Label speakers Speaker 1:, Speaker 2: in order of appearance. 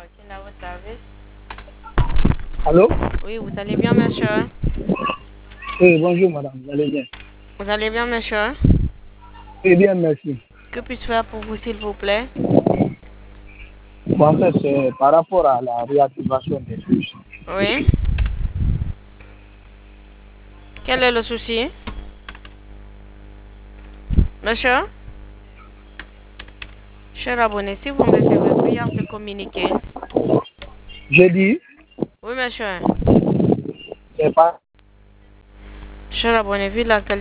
Speaker 1: Quel est votre service?
Speaker 2: Allô?
Speaker 1: Oui, vous allez bien, monsieur?
Speaker 2: Oui, bonjour madame, vous allez bien?
Speaker 1: Vous allez bien, monsieur?
Speaker 2: Oui, bien, merci.
Speaker 1: Que puis-je faire pour vous, s'il vous plaît?
Speaker 2: Bon, en fait, c'est par rapport à la réactivation des puces.
Speaker 1: Oui. Quel est le souci? Monsieur? Cher abonné, si vous me recevez, prière de communiquer.
Speaker 2: J'ai dit,
Speaker 1: Oui, monsieur.
Speaker 2: c'est pas
Speaker 1: Cher abonné, vu la qualité